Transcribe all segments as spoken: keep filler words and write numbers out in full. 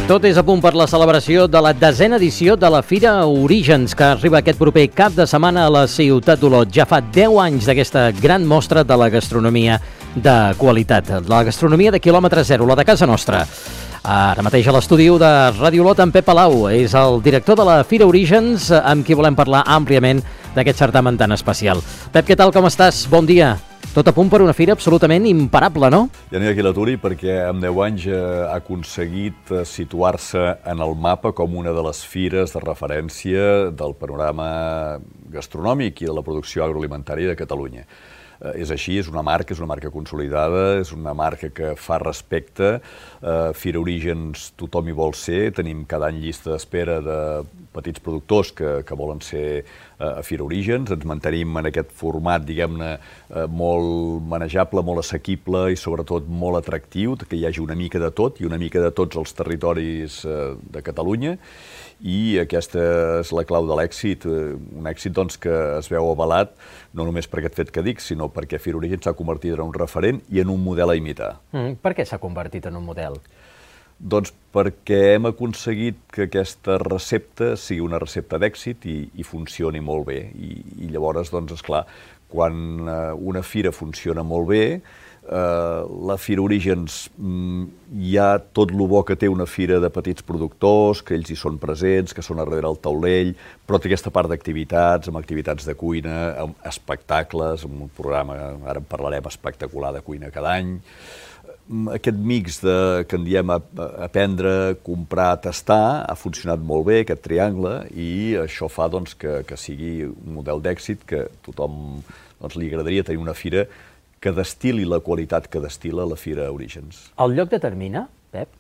Tot és a punt per la celebració de la desena edició de la Fira Orígens, que arriba aquest proper cap de setmana a la ciutat d'Olot. Ja fa deu anys d'aquesta gran mostra de la gastronomia de qualitat, la gastronomia de quilòmetre zero, la de casa nostra. Ara mateix a l'estudi de Ràdio Olot, en Pep Palau és el director de la Fira Orígens, amb qui volem parlar àmpliament d'aquest certamen tan especial. Pep, què tal, com estàs? Bon dia. Tot a punt per una fira absolutament imparable, no? Ja n'hi ha qui l'aturi perquè amb deu anys ha aconseguit situar-se en el mapa com una de les fires de referència del panorama gastronòmic i de la producció agroalimentària de Catalunya. És així, és una marca, és una marca consolidada, és una marca que fa respecte. Fira Orígens tothom hi vol ser, tenim cada any llista d'espera de petits productors que, que volen ser a Fira Orígens. Ens mantenim en aquest format, diguem-ne, molt manejable, molt assequible i sobretot molt atractiu, que hi hagi una mica de tot i una mica de tots els territoris de Catalunya. I aquesta és la clau de l'èxit, un èxit doncs, que es veu avalat no només per aquest fet que dic, sinó perquè Fira Orígens s'ha convertit en un referent i en un model a imitar. Mm, per què s'ha convertit en un model? Doncs perquè hem aconseguit que aquesta recepta sigui una recepta d'èxit i, i funcioni molt bé. I, i llavors, doncs, esclar, quan una fira funciona molt bé, Uh, la Fira Orígens mm, hi ha tot el bo que té una fira de petits productors, que ells hi són presents, que són a darrere el taulell, però té aquesta part d'activitats, amb activitats de cuina, amb espectacles, amb un programa, ara en parlarem, espectacular de cuina cada any. Aquest mix de, que en diem aprendre, comprar, tastar, ha funcionat molt bé, aquest triangle, i això fa doncs, que, que sigui un model d'èxit que tothom doncs, li agradaria tenir una fira que destil·li la qualitat que destil·la la Fira Orígens. El lloc determina, Pep?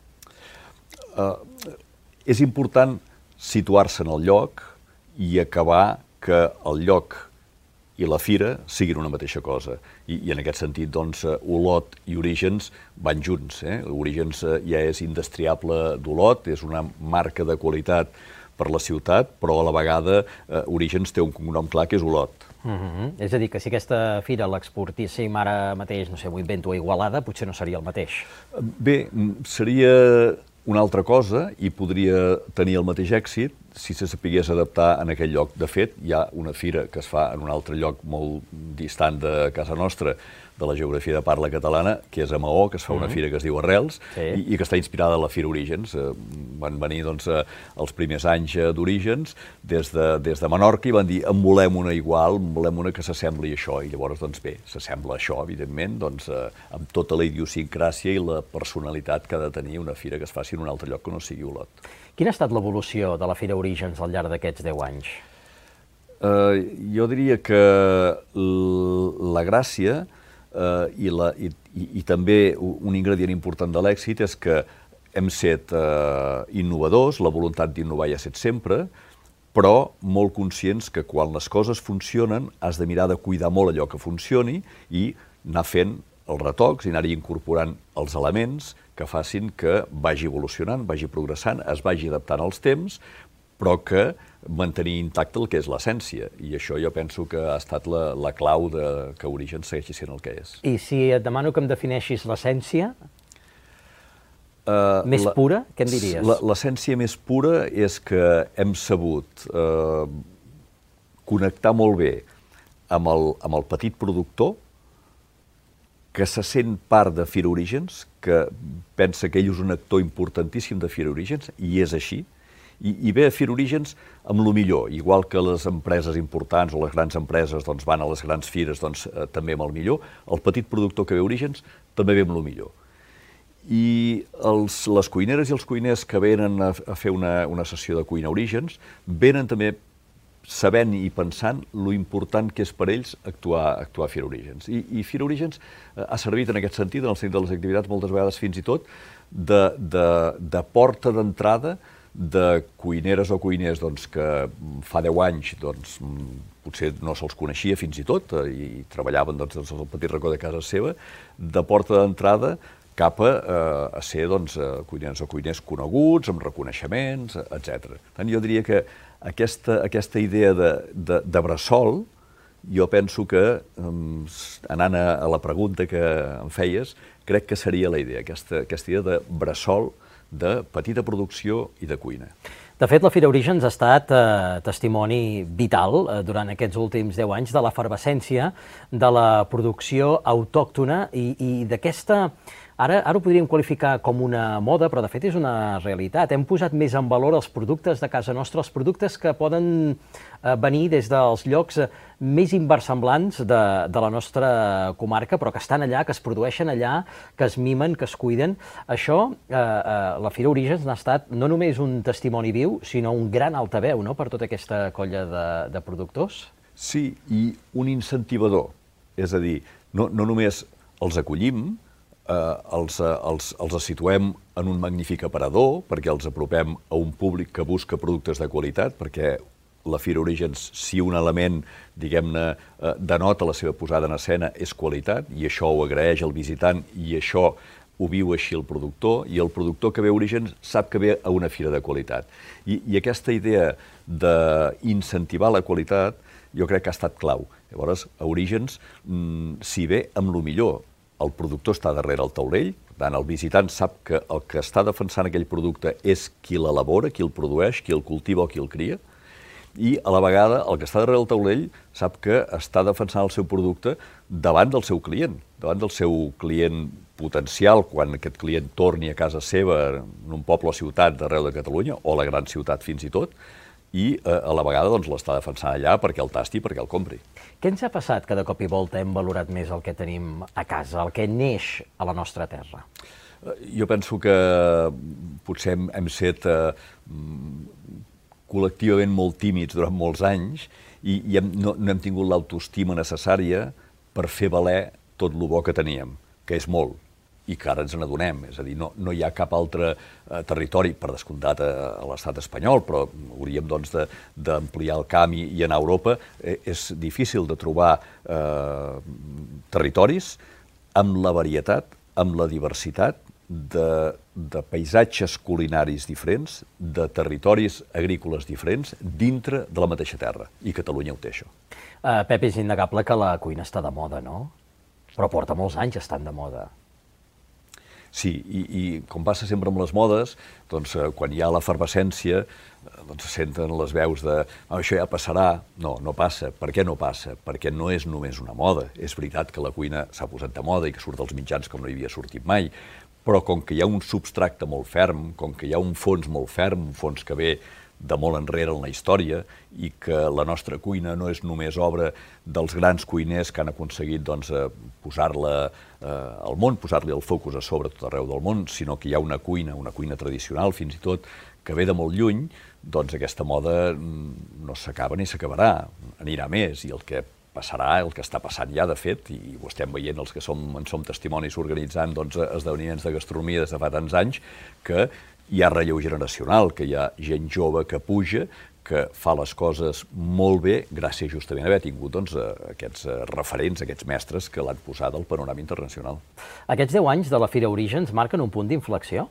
Uh, és important situar-se en el lloc i acabar que el lloc i la fira siguin una mateixa cosa. I, i en aquest sentit, doncs, Olot i Orígens van junts. Eh? Orígens ja és indestriable d'Olot, és una marca de qualitat per la ciutat, però a la vegada eh, Orígens té un cognom clar que és Olot. Uh-huh. És a dir, que si aquesta fira l'exportíssim ara mateix, no sé, m'ho invento, a Igualada, potser no seria el mateix. Bé, seria una altra cosa i podria tenir el mateix èxit si se sapigués adaptar en aquell lloc. De fet, hi ha una fira que es fa en un altre lloc molt distant de casa nostra, de la geografia de parla catalana, que és a Maó, que es fa una fira que es diu Arrels, sí. i, i que està inspirada en la Fira Orígens. Eh, van venir doncs, eh, els primers anys d'Orígens des, de, des de Menorca i van dir en volem una igual, en volem una que s'assembli a això. I llavors, doncs bé, s'assembla a això, evidentment, doncs, eh, amb tota la idiosincràsia i la personalitat que ha de tenir una fira que es faci en un altre lloc que no sigui Olot. Quina ha estat l'evolució de la Fira Orígens al llarg d'aquests deu anys? Uh, jo diria que la gràcia Uh, i, la, i, i, i també un ingredient important de l'èxit és que hem set uh, innovadors, la voluntat d'innovar hi ha set sempre, però molt conscients que quan les coses funcionen has de mirar de cuidar molt allò que funcioni i anar fent els retocs i anar-hi incorporant els elements que facin que vagi evolucionant, vagi progressant, es vagi adaptant als temps, però que mantenir intacte el que és l'essència. I això jo penso que ha estat la, la clau de que Orígens segueixi sent el que és. I si et demano que em defineixis l'essència uh, més la, pura, què em diries? L'essència més pura és que hem sabut uh, connectar molt bé amb el, amb el petit productor, que se sent part de Fira Orígens, que pensa que ell és un actor importantíssim de Fira Orígens, i és així, I, i ve a Fira Orígens amb lo millor, igual que les empreses importants o les grans empreses doncs, van a les grans fires doncs, eh, també amb el millor, el petit productor que ve a Orígens també ve amb lo millor. I els, les cuineres i els cuiners que venen a, a fer una, una sessió de cuina a Orígens venen també sabent i pensant lo important que és per ells actuar, actuar a Fira Orígens. I, i Fira Orígens eh, ha servit en aquest sentit, en el sentit de les activitats, moltes vegades fins i tot, de, de, de porta d'entrada de cuineres o cuiners doncs, que fa deu anys doncs, potser no se'ls coneixia fins i tot eh, i treballaven doncs, al petit racó de casa seva, de porta d'entrada cap a, eh, a ser doncs, cuiners o cuiners coneguts, amb reconeixements, etcètera. Per tant, jo diria que aquesta, aquesta idea de, de, de bressol, jo penso que, anant a la pregunta que em feies, crec que seria la idea, aquesta, aquesta idea de bressol de petita producció i de cuina. De fet, la Fira Orígens ha estat eh, testimoni vital eh, durant aquests últims deu anys de l'efervescència de la producció autòctona i, i d'aquesta... Ara, ara ho podríem qualificar com una moda, però de fet és una realitat. Hem posat més en valor els productes de casa nostra, els productes que poden eh, venir des dels llocs més inversemblants de, de la nostra comarca, però que estan allà, que es produeixen allà, que es mimen, que es cuiden. Això, eh, eh, la Fira Orígens n'ha estat no només un testimoni viu, sinó un gran altaveu, no?, per tota aquesta colla de, de productors. Sí, i un incentivador. És a dir, no, no només els acollim, Eh, els, els, els situem en un magnífic aparador, perquè els apropem a un públic que busca productes de qualitat, perquè la Fira Orígens, si un element, diguem-ne, eh, denota la seva posada en escena, és qualitat, i això ho agraeix el visitant, i això ho viu així el productor, i el productor que ve a Orígens sap que ve a una fira de qualitat. I, i aquesta idea d'incentivar la qualitat jo crec que ha estat clau. Llavors, a Orígens mm, s'hi ve amb lo millor. El productor està darrere el taulell, per tant, el visitant sap que el que està defensant aquell producte és qui l'elabora, qui el produeix, qui el cultiva o qui el cria, i a la vegada el que està darrere el taulell sap que està defensant el seu producte davant del seu client, davant del seu client potencial, quan aquest client torni a casa seva en un poble o ciutat d'arreu de Catalunya, o la gran ciutat fins i tot, i eh, a la vegada doncs, l'està defensant allà perquè el tasti i perquè el compri. Què ens ha passat que de cop i volta hem valorat més el que tenim a casa, el que neix a la nostra terra? Jo penso que potser hem, hem set eh, col·lectivament molt tímids durant molts anys i, i hem, no, no hem tingut l'autoestima necessària per fer valer tot el bo que teníem, que és molt, i que ara ens n'adonem. És a dir, no, no hi ha cap altre eh, territori, per descomptat a, a l'estat espanyol, però hauríem doncs d'ampliar el camp i, i anar a Europa. Eh, és difícil de trobar eh, territoris amb la varietat, amb la diversitat de, de paisatges culinaris diferents, de territoris agrícoles diferents, dintre de la mateixa terra. I Catalunya ho té, això. Uh, Pep, és innegable que la cuina està de moda, no? Però porta molts anys estant de moda. Sí, i, i com passa sempre amb les modes, doncs, eh, quan hi ha l'efervescència, eh, doncs se senten les veus de oh, això ja passarà. No, no passa. Per què no passa? Perquè no és només una moda. És veritat que la cuina s'ha posat de moda i que surt als mitjans com no hi havia sortit mai, però com que hi ha un substracte molt ferm, com que hi ha un fons molt ferm, un fons que ve de molt enrere en la història, i que la nostra cuina no és només obra dels grans cuiners que han aconseguit doncs, posar-la eh, al món, posar-li el focus a sobre tot arreu del món, sinó que hi ha una cuina, una cuina tradicional fins i tot, que ve de molt lluny, doncs aquesta moda no s'acaba ni s'acabarà, anirà més, i el que passarà, el que està passant ja, de fet, i ho estem veient els que som, en som testimonis organitzant doncs, esdeveniments de gastronomia des de fa tants anys, que hi ha relleu generacional, que hi ha gent jove que puja, que fa les coses molt bé gràcies justament a haver tingut doncs, aquests referents, aquests mestres que l'han posat al panorama internacional. Aquests deu anys de la Fira Orígens marquen un punt d'inflexió?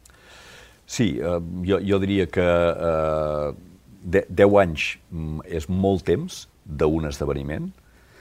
Sí, eh, jo, jo diria que eh, de, deu anys és molt temps d'un esdeveniment,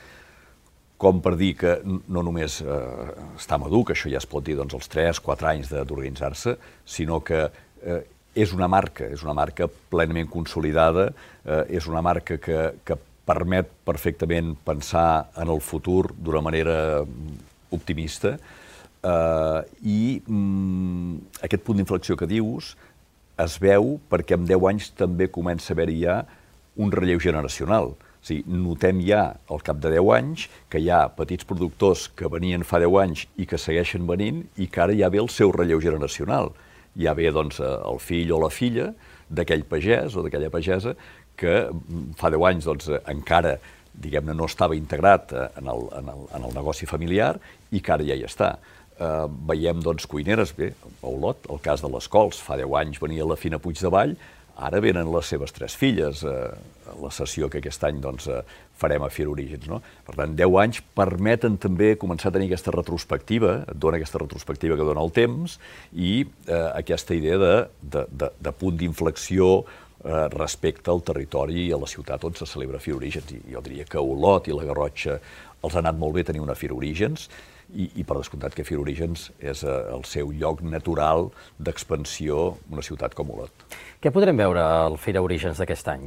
com per dir que no només eh, està madur, que això ja es pot dir doncs, els tres quatre anys d'organitzar-se, sinó que eh, és una marca, és una marca plenament consolidada, eh, és una marca que, que permet perfectament pensar en el futur d'una manera optimista, eh, i mm, aquest punt d'inflexió que dius es veu perquè en deu anys també comença a haver-hi ja un relleu generacional. O sigui, notem ja, al cap de deu anys, que hi ha petits productors que venien fa deu anys i que segueixen venint i que ara ja ve el seu relleu generacional. Ja ve doncs, el fill o la filla d'aquell pagès o d'aquella pagesa que fa deu anys doncs, encara diguem-ne, no estava integrat en el, en, el, en el negoci familiar i que ara ja hi està. Eh, veiem doncs, cuineres, bé, a Olot, el cas de les cols, fa deu anys venia la Fina Puigdevall, ara venen les seves tres filles, eh, la sessió que aquest any doncs, eh, farem a Fira Orígens. No? Per tant, deu anys permeten també començar a tenir aquesta retrospectiva, et dona aquesta retrospectiva que dona el temps, i eh, aquesta idea de, de, de, de punt d'inflexió eh, respecte al territori i a la ciutat on se celebra Fira Orígens. I jo diria que Olot i la Garrotxa els ha anat molt bé tenir una Fira Orígens, i, i per descomptat que Fira Orígens és el seu lloc natural d'expansió, una ciutat com Olot. Què podrem veure al Fira Orígens d'aquest any?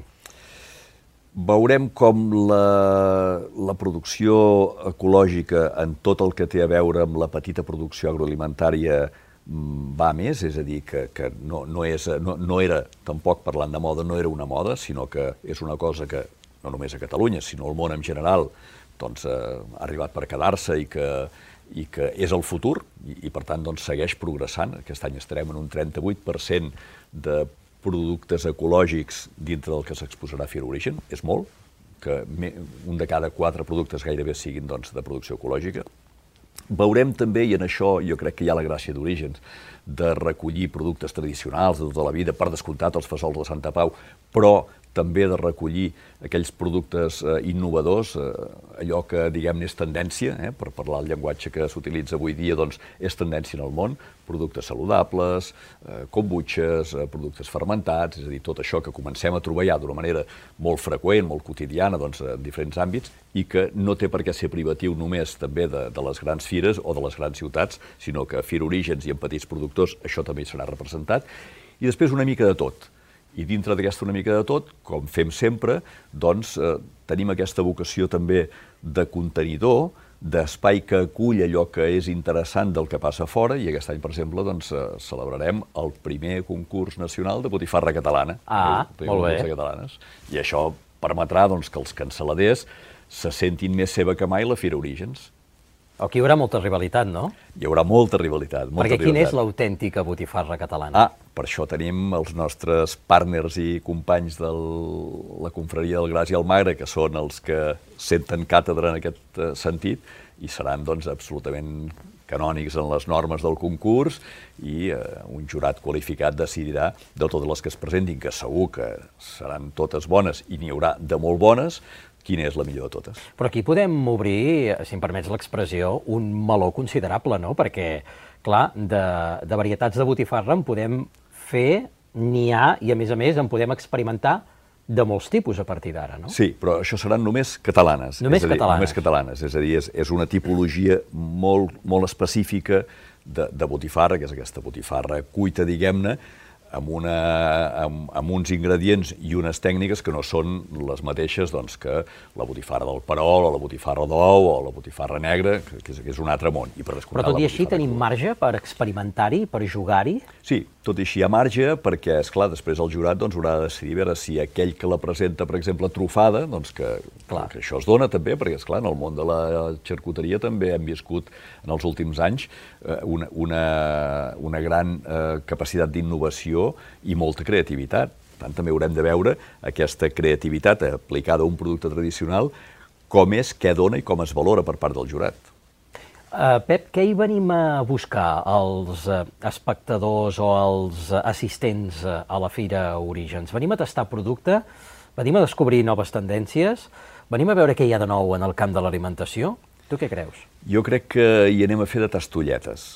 Veurem com la, la producció ecològica en tot el que té a veure amb la petita producció agroalimentària va més, és a dir, que, que no, no, és, no, no era, tampoc parlant de moda, no era una moda, sinó que és una cosa que no només a Catalunya, sinó al món en general, doncs, eh, ha arribat per quedar-se i que, i que és el futur i, i per tant doncs, segueix progressant. Aquest any estarem en un trenta-vuit per cent de productes ecològics dintre del que s'exposarà a Fira Origen. És molt, que un de cada quatre productes gairebé siguin doncs, de producció ecològica. Veurem també, i en això jo crec que hi ha la gràcia d'Orígens, de recollir productes tradicionals de tota la vida, per descomptat els fesols de Santa Pau, però també de recollir aquells productes eh, innovadors, eh, allò que, diguem-ne, és tendència, eh, per parlar el llenguatge que s'utilitza avui dia, doncs és tendència en el món, productes saludables, eh, kombuches, eh, productes fermentats, és a dir, tot això que comencem a trobar ja d'una manera molt freqüent, molt quotidiana, doncs, en diferents àmbits, i que no té per què ser privatiu només també de, de les grans fires o de les grans ciutats, sinó que a Fira Orígens i en petits productors això també hi serà representat, i després una mica de tot. I dintre d'aquesta una mica de tot, com fem sempre, doncs eh, tenim aquesta vocació també de contenidor, d'espai que acull allò que és interessant del que passa fora, i aquest any, per exemple, doncs, eh, celebrarem el primer concurs nacional de botifarra catalana. Ah, molt bé. Catalanes. I això permetrà doncs, que els cansaladers se sentin més seva que mai la Fira Orígens. Aquí hi haurà molta rivalitat, no? Hi haurà molta rivalitat. Molta Perquè quina rivalitat. és l'autèntica botifarra catalana? Ah, per això tenim els nostres partners i companys de la confraria del Gras i el Magre, que són els que senten càtedra en aquest sentit, i seran doncs, absolutament canònics en les normes del concurs, i eh, un jurat qualificat decidirà de totes les que es presentin, que segur que seran totes bones, i n'hi haurà de molt bones, quina és la millor de totes. Però aquí podem obrir, si em permets l'expressió, un meló considerable, no? Perquè, clar, de, de varietats de botifarra en podem fer, n'hi ha, i a més a més en podem experimentar de molts tipus a partir d'ara, no? Sí, però això seran només catalanes. Només és a dir, catalanes. Només catalanes, és a dir, és, és una tipologia molt, molt específica de, de botifarra, que és aquesta botifarra cuita, diguem-ne, amb, una, amb, amb uns ingredients i unes tècniques que no són les mateixes doncs, que la botifarra del perol, o la botifarra d'ou, o la botifarra negra, que és, que és un altre món. I per Però tot i així tenim marge per experimentar-hi, per jugar-hi? Sí, tot i així hi ha marge, perquè, esclar, després el jurat doncs, haurà de decidir veure si aquell que la presenta, per exemple, trufada, doncs que, que això es dona també, perquè, esclar, en el món de la xarcuteria també hem viscut en els últims anys una, una, una gran eh, capacitat d'innovació i molta creativitat. Per tant, també haurem de veure aquesta creativitat aplicada a un producte tradicional, com és, què dona i com es valora per part del jurat. Uh, Pep, què hi venim a buscar els uh, espectadors o els uh, assistents uh, a la Fira Orígens? Venim a tastar producte? Venim a descobrir noves tendències? Venim a veure què hi ha de nou en el camp de l'alimentació? Tu què creus? Jo crec que hi anem a fer de tastolletes.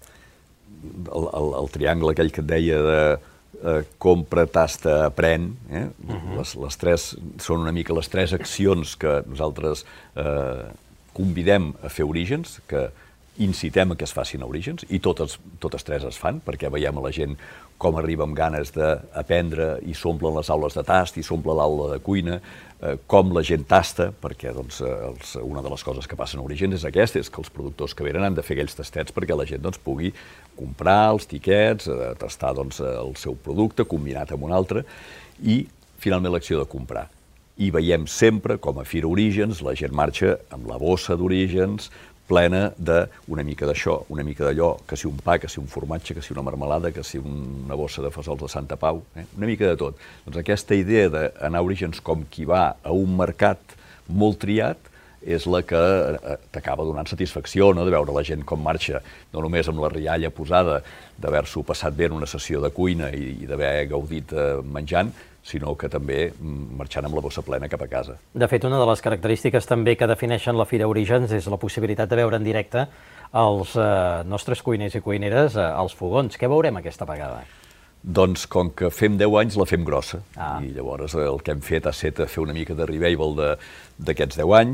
El, el, el triangle aquell que et deia de eh, compra, tasta, aprèn, eh? uh-huh. les, les tres són una mica les tres accions que nosaltres eh, convidem a fer Orígens, que incitem a que es facin a Orígens, i totes, totes tres es fan, perquè veiem a la gent com arriba amb ganes d'aprendre i s'omplen les aules de tast i s'omple l'aula de cuina, eh, com la gent tasta, perquè doncs, els, una de les coses que passen a Orígens és aquesta, és que els productors que venen han de fer aquells tastets perquè la gent doncs, pugui comprar els tiquets, eh, tastar doncs, el seu producte combinat amb un altre, i finalment l'acció de comprar. I veiem sempre, com a Fira Orígens, la gent marxa amb la bossa d'Orígens, plena d'una mica d'això, una mica d'allò, que si un pa, que si un formatge, que si una marmelada, que si una bossa de fesols de Santa Pau, eh? una mica de tot. Doncs aquesta idea d'anar a Orígens com qui va a un mercat molt triat és la que t'acaba donant satisfacció, no? De veure la gent com marxa, no només amb la rialla posada d'haver-s'ho passat bé en una sessió de cuina i, i d'haver gaudit eh, menjant, sinó que també marxant amb la bossa plena cap a casa. De fet, una de les característiques també que defineixen la Fira Orígens és la possibilitat de veure en directe els eh, nostres cuiners i cuineres eh, als fogons. Què veurem aquesta vegada? Doncs com que fem deu anys, la fem grossa. Ah. I llavors el que hem fet ha set fer una mica de revival d'aquests deu anys,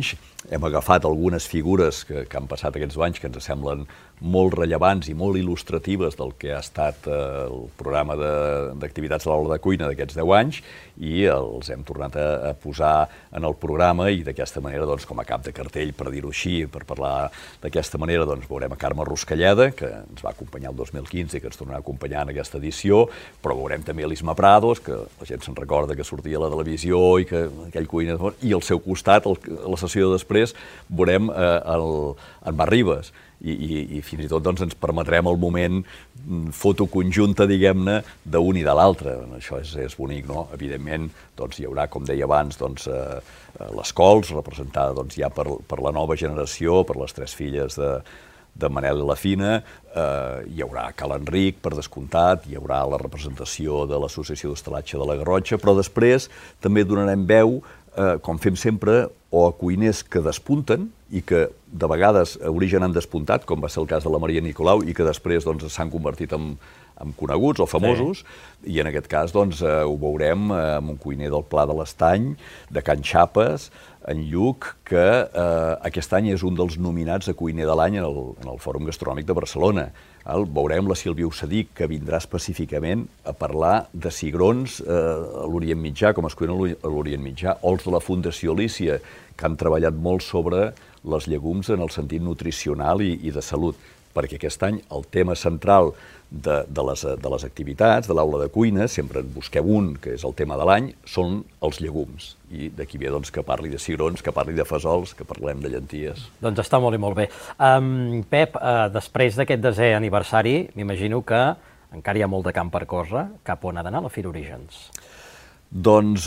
hem agafat algunes figures que, que han passat aquests anys que ens semblen molt rellevants i molt il·lustratives del que ha estat eh, el programa d'activitats de l'aula de cuina d'aquests deu anys i els hem tornat a, a posar en el programa i d'aquesta manera, doncs, com a cap de cartell, per dir-ho així, per parlar d'aquesta manera, doncs, veurem a Carme Ruscalleda, que ens va acompanyar el dos mil quinze i que ens tornarà a acompanyar en aquesta edició, però veurem també l'Isma Prados, que la gent se'n recorda que sortia a la televisió i que aquell cuina... I al seu costat, el, a la sessió de després, veurem eh, el, en Mar Ribas. I, i, i fins i tot doncs, ens permetrem el moment fotoconjunta, diguem-ne, d'un i de l'altre. Això és, és bonic, no? Evidentment, doncs, hi haurà, com deia abans, doncs, eh, les Cols, representada doncs, ja per, per la nova generació, per les tres filles de, de Manel i la Fina, eh, hi haurà Cal Enric, per descomptat, hi haurà la representació de l'Associació d'Hostalatge de la Garrotxa, però després també donarem veu, eh, com fem sempre, o a cuiners que despunten i que de vegades a origen han despuntat, com va ser el cas de la Maria Nicolau, i que després doncs, s'han convertit en, en coneguts o famosos, sí. I en aquest cas doncs, eh, ho veurem eh, amb un cuiner del Pla de l'Estany, de Can Xapes, en Lluc, que eh, aquest any és un dels nominats a cuiner de l'any en, el, en el Fòrum Gastronòmic de Barcelona. El, veurem la Sílvia Ossadic, que vindrà específicament a parlar de cigrons eh, a l'Orient Mitjà, com es cuina a l'Orient Mitjà, o els de la Fundació Lícia, que han treballat molt sobre les llegums en el sentit nutricional i, i de salut, perquè aquest any el tema central de, de, les, de les activitats, de l'aula de cuina, sempre en busqueu un, que és el tema de l'any, són els llegums. I d'aquí ve doncs, que parli de cigrons, que parli de fesols, que parlem de llenties. Doncs està molt i molt bé. Um, Pep, uh, després d'aquest desè aniversari, m'imagino que encara hi ha molt de camp per córrer. Cap on ha d'anar la Fira Orígens? Doncs...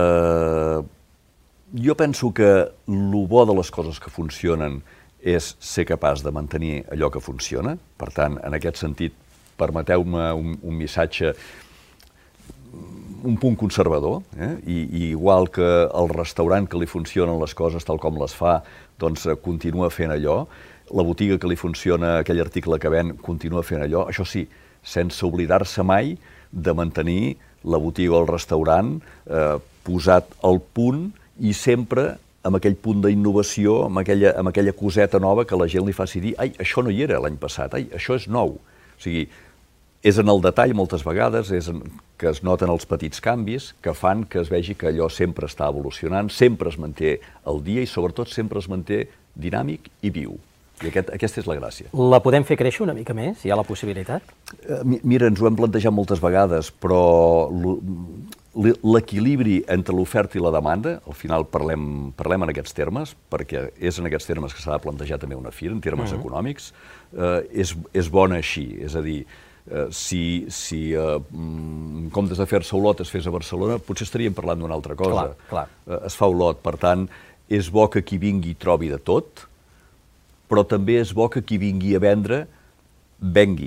Eh... Jo penso que el bo de les coses que funcionen és ser capaç de mantenir allò que funciona. Per tant, en aquest sentit, permeteu-me un, un missatge, un punt conservador, eh? I, i igual que el restaurant que li funcionen les coses tal com les fa, doncs continua fent allò, la botiga que li funciona aquell article que ven continua fent allò, això sí, sense oblidar-se mai de mantenir la botiga o el restaurant eh, posat al punt i sempre amb aquell punt d'innovació, amb aquella, amb aquella coseta nova que la gent li faci dir ai, això no hi era l'any passat, ai, això és nou. O sigui, és en el detall moltes vegades, és en, que es noten els petits canvis que fan que es vegi que allò sempre està evolucionant, sempre es manté al dia i sobretot sempre es manté dinàmic i viu. I aquest, aquesta és la gràcia. La podem fer créixer una mica més? Hi ha la possibilitat? Mira, ens ho hem plantejat moltes vegades, però l'equilibri entre l'oferta i la demanda, al final parlem, parlem en aquests termes, perquè és en aquests termes que s'ha de plantejar també una fira, en termes uh-huh. econòmics, eh, és, és bona així. És a dir, eh, si, si eh, en comptes de fer-se Olot es fes a Barcelona, potser estaríem parlant d'una altra cosa. Clar, clar. Eh, es fa Olot, per tant, és bo que qui vingui trobi de tot, però també és bo que qui vingui a vendre vengui.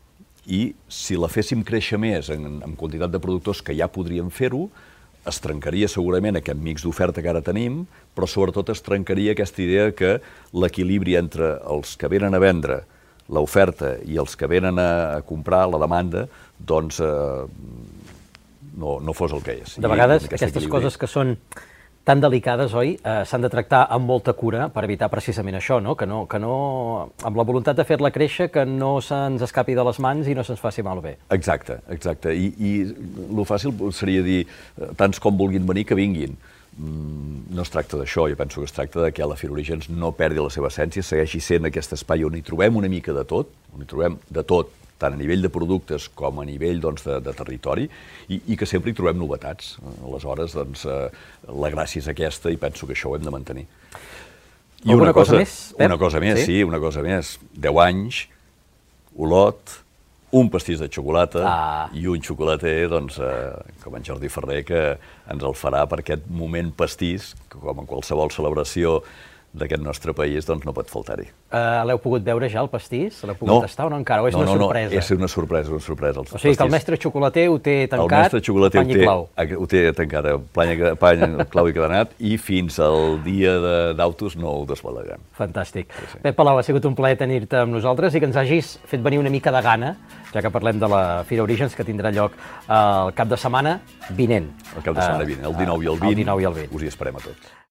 I si la féssim créixer més en, en quantitat de productors que ja podríem fer-ho, es trencaria segurament aquest mix d'oferta que ara tenim, però sobretot es trencaria aquesta idea que l'equilibri entre els que venen a vendre l'oferta i els que venen a, a comprar la demanda, doncs eh, no, no fos el que és. De vegades aquestes equilibri... coses que són tan delicades, oi, eh, s'han de tractar amb molta cura per evitar precisament això, no? Que no, que no, amb la voluntat de fer-la créixer, que no se'ns escapi de les mans i no se'ns faci malbé. Exacte, exacte. I, i el fàcil seria dir, tants com vulguin venir, que vinguin. Mm, no es tracta d'això, jo penso que es tracta de que la Fira Orígens no perdi la seva essència, segueixi sent aquest espai on hi trobem una mica de tot, on hi trobem de tot, tant a nivell de productes com a nivell doncs, de, de territori, i, i que sempre hi trobem novetats. Aleshores, doncs, eh, la gràcia és aquesta i penso que això ho hem de mantenir. I una cosa, cosa més, Pep? Una cosa més, sí? sí, una cosa més. Deu anys, Olot, un pastís de xocolata ah. i un xocolater, doncs, eh, com en Jordi Ferrer, que ens el farà per aquest moment pastís, que com en qualsevol celebració d'aquest nostre país, doncs no pot faltar-hi. Uh, L'heu pogut veure ja, el pastís? L'heu pogut no. tastar o no encara? O és no, una no, sorpresa? No, és una sorpresa, una sorpresa. Els o sigui pastís... que el mestre xocolater ho té tancat, pany i clau. Ho té tancat, pany, pany, clau i cadenat, i fins al dia d'autos no ho desbalaguem. Fantàstic. Sí, sí. Pep Palau, ha sigut un plaer tenir-te amb nosaltres i que ens hagis fet venir una mica de gana, ja que parlem de la Fira Orígens, que tindrà lloc el cap de setmana vinent. El cap de setmana vinent, el dinou i el vint. El dinou i el vint. Us hi esperem a tots.